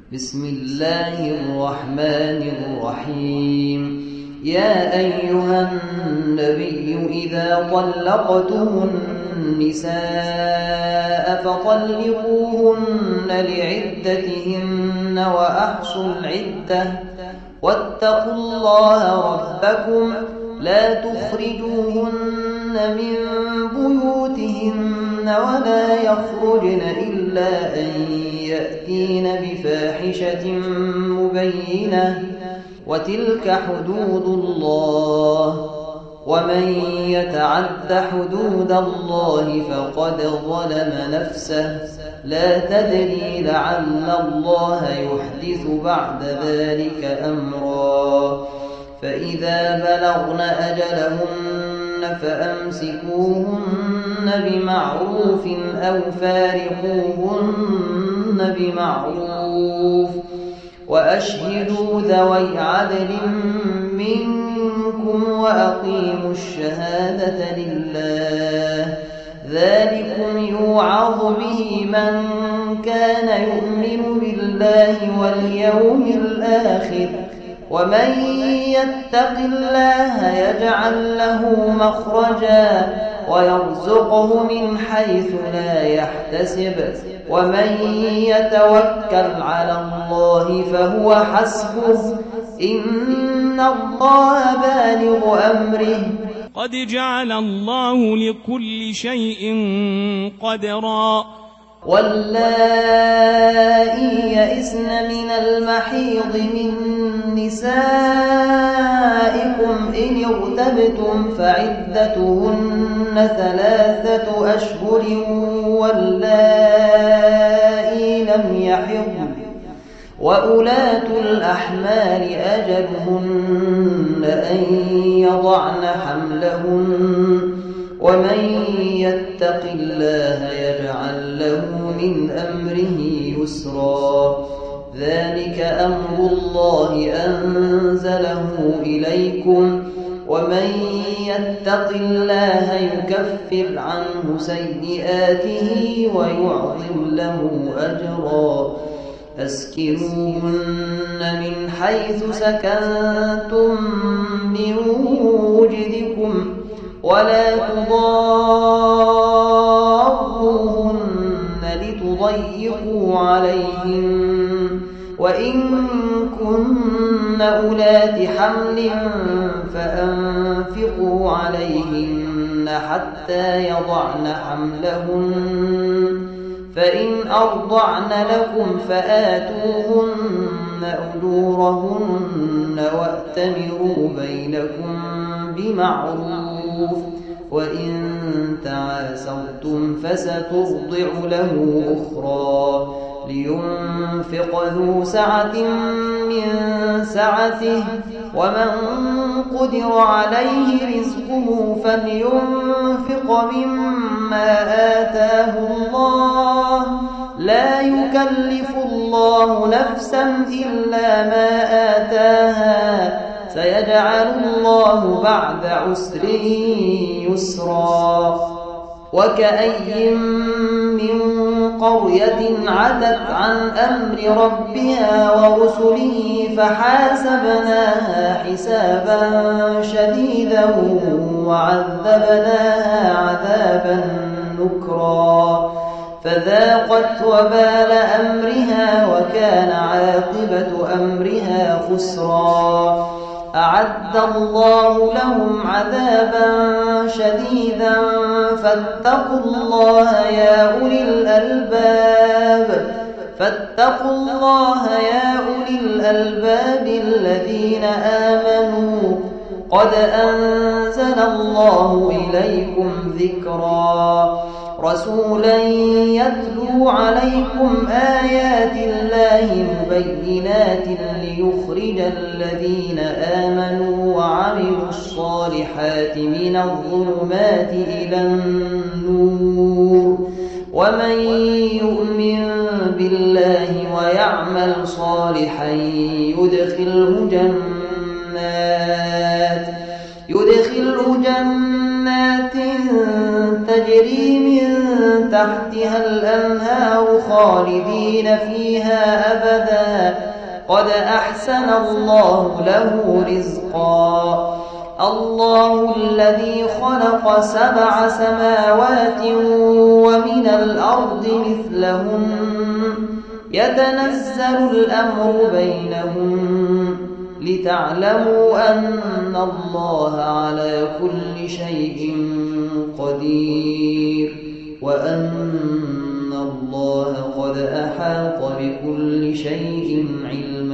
بسم الله الرحمن الرحيم. يا أيها النبي إذا طلقتم النساء فطلقوهن لعدتهن وأحصوا العدة واتقوا الله ربكم لا تخرجوهن من بيوتهن ولا يخرجن إلا أن يأتين بفاحشة مبينة وتلك حدود الله ومن يتعد حدود الله فقد ظلم نفسه لا تدري لعل الله يحدث بعد ذلك أمرا. فإذا بلغن أجلهن فأمسكوهن بمعروف أو فارقوهن بمعروف وأشهدوا ذوي عدل منكم وأقيموا الشهادة لله ذلكم يوعظ به من كان يؤمن بالله واليوم الآخر ومن يتق الله يجعل له مخرجا ويرزقه من حيث لا يحتسب ومن يتوكل على الله فهو حسبه إن الله بالغ أمره قد جعل الله لكل شيء قدرا. واللائي يئسن من المحيض من نسائكم إن ارتبتم فعدتهن 3 أشهر واللائي لم يحضن وأولاة الأحمال أجلهن أن يضعن حملهن ومن يتق الله يجعل له من أمره يسرا. ذلك أمر الله أنزله إليكم ومن يتق الله يكفر عنه سيئاته ويعظم له أجرا. أسكنوهن من حيث سكنتم من وجدكم ولا تضاروهن لتضيقوا عليهن وإن كن أولات حمل فأنفقوا عليهن حتى يضعن حملهن فإن أرضعن لكم فآتوهن أجورهن وأتمروا بينكم بمعروف وإن تعاسرتم فسترضع له أخرى لينفق ذو سعة من سعته ومن قدر عليه رزقه فلينفق مما آتاه الله لا يكلف الله نفسا إلا ما آتاها سيجعل الله بعد عسر يسرا. وكأي من قرية عتت عن أمر ربها ورسله فحاسبناها حسابا شديدا وعذبناها عذابا نكرا فذاقت وبال أمرها وكان عاقبة أمرها خسرا. أعد الله لهم عذابا شديدا فاتقوا الله يا أولي الألباب الذين آمنوا قد أنزل الله إليكم ذكرا. رسولا يتلو عليكم آيات الله مبينات ليخرج الذين آمنوا وعملوا الصالحات من الظلمات إلى النور ومن يؤمن بالله ويعمل صالحا يدخله جنات تجري من تحتها الأنهار خالدين فيها أبدا قد أحسن الله له رزقا الله الذي خلق 7 سماوات ومن الأرض مثلهم يتنزل الأمر بينهم لتعلموا أن الله على كل شيء قدير وأن الله قد أحاط بكل شيء علما